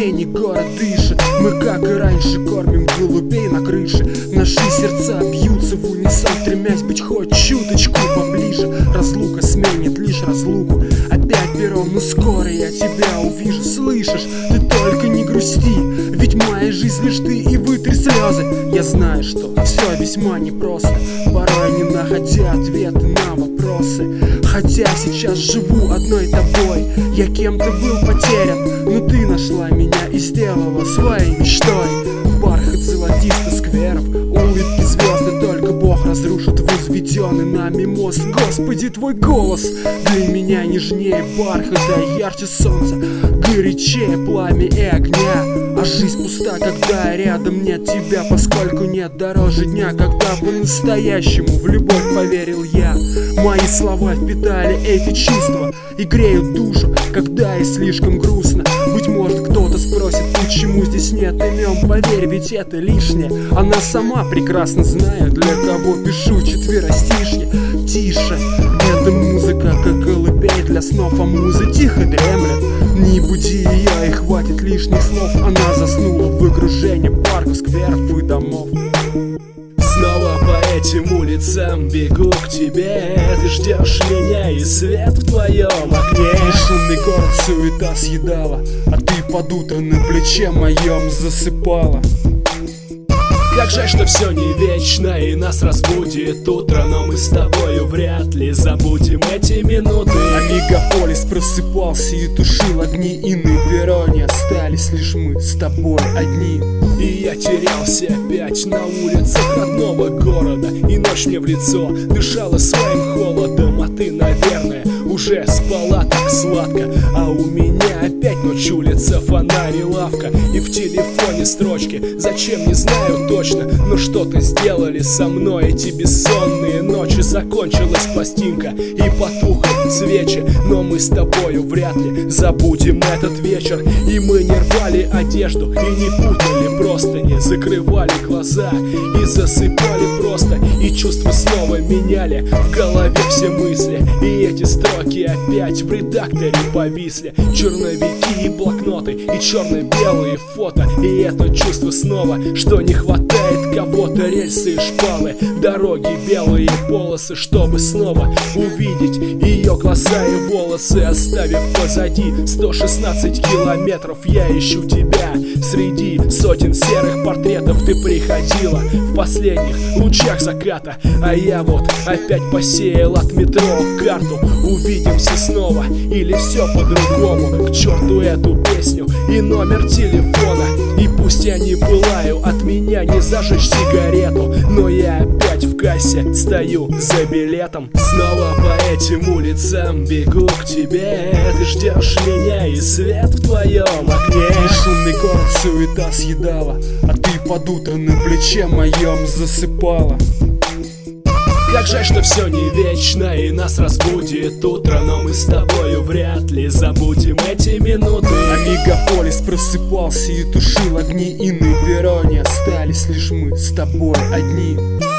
ныне город дышит. Мы, как и раньше, кормим голубей на крыше. Наши сердца бьются в унисон, стремясь быть хоть чуточку поближе. Разлука сменит лишь разлуку. Опять пером, но скоро я тебя увижу. Слышишь, ты только не грусти, ведь моя жизнь лишь ты, и вытри слезы. Я знаю, что все весьма непросто, порой не находя ответы на вопросы. Хотя сейчас живу одной тобой, я кем-то был потерян, но ты нашла меня и сделала своей мечтой. Бархат золотистый скверов, улыбки звезд, и только Бог разрушит возведенный нами мост. Господи, твой голос для меня нежнее бархата, ярче солнца, горячее пламя и огня. А жизнь пуста, когда рядом нет тебя, поскольку нет дороже дня, когда по-настоящему в любовь поверил я. Мои слова впитали эти чувства и греют душу, когда и слишком грустно. Быть может, кто-то спросит, почему здесь нет имен. Поверь, ведь это лишнее, она сама прекрасно знает, для кого пишу четверостишье. Тише, эта музыка, как голубей для снов, а муза тихо дремлет. Не буди ее, и хватит лишних слов. Она заснула в выгружении парков, скверов и домов. Снова по этим улицам бегу к тебе. Ты ждешь меня, и свет в твоем окне. И шумный город суета съедала, а ты под утро на плече моем засыпала. Как жаль, что все не вечно, и нас разбудит утро, но мы с тобою вряд ли забудем эти минуты. А мегаполис просыпался и тушил огни, и на перроне остались лишь мы с тобой одни. И я терялся опять на улицах родного города, и ночь мне в лицо дышала своим холодом. А ты, наверное, уже спала так сладко, а у меня опять ночь, улица, фонарь и лавка, и в телефоне строчки. Зачем, не знаю точно, но что-то сделали со мной эти бессонные ночи. Закончилась пластинка и потухли свечи, но мы с тобою вряд ли забудем этот вечер. И мы не рвали одежду и не путали простыни, закрывали глаза и засыпали просто. И чувства снова меняли в голове все мысли, и эти строки опять в редакторе повисли. Черновики и блокноты, и черно-белые фото, и это чувство снова, что не хватает кого-то. Рельсы и шпалы, дороги, белые полосы, чтобы снова увидеть ее глаза и волосы. Оставив позади 116 километров, я ищу тебя среди сотен серых портретов. Ты приходила в последних лучах заката, а я вот опять посеял от метро карту. Увидимся снова или все по-другому? К черту эту песню и номер телефона, и пусть я не пылаю, от меня не зажечь сигарету, но я опять в кассе стою за билетом. Снова по этим улицам бегу к тебе. Ты ждешь меня, и свет в твоем окне. И шумный город суета съедала, а ты под утро на плече моем засыпала. Как жаль, что все не вечно, и нас разбудит утро, но мы с тобою вряд ли забудем эти минуты. А мегаполис просыпался и тушил огни, и на перроне остались лишь мы с тобой одни.